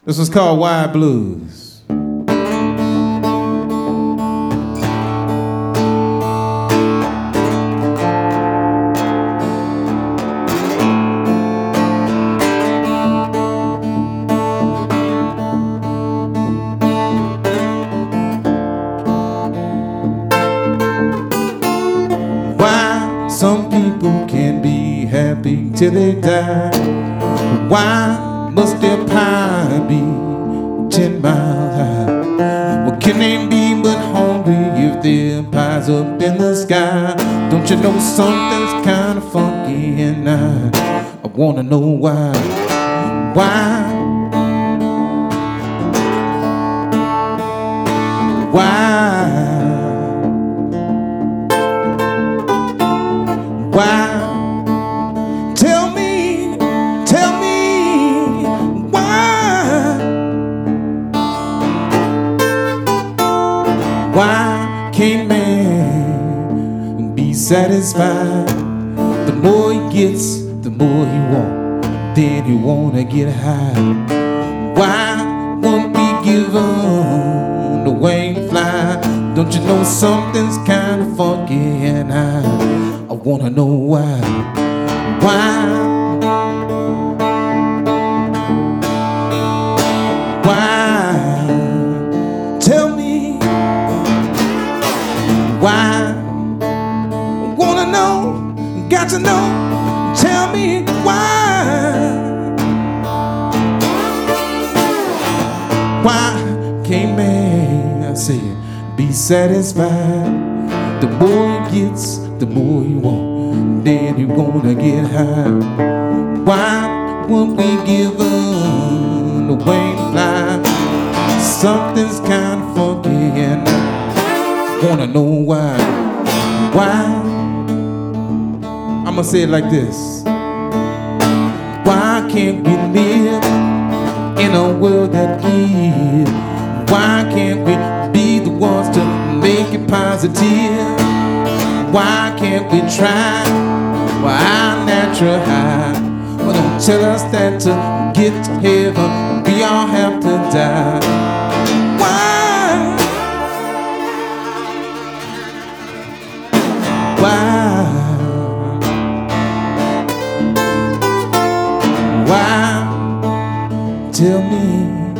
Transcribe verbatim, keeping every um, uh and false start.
This was called Wide Blues. Why some people can be happy till they die? Why must their pie be ten miles high? What can they be but hungry if their pie's up in the sky? Don't you know something's kinda funky and I, I wanna know why. Why? Why? Why? Tell me, tell me why? Why can't man be satisfied? The more he gets, the more he wants, then he wanna get high. Why won't we give him the wing to fly? Don't you know something's kinda funky and I I wanna know why. Why? Why? Tell me why? I wanna know, got to know. Tell me why? Why can't man, I say it, be satisfied? The more he gets, the more he want, then he wanna get high. Why won't we give him the way to fly? Something's kinda funky and I wanna know why. Why? I'ma say it like this. Why can't we live in a world that gives? Why can't we be the ones to make it positive? Why can't we try? Well, our natural high. Well, don't tell us that to get to heaven we all have to die. Why? Why? Why? Tell me.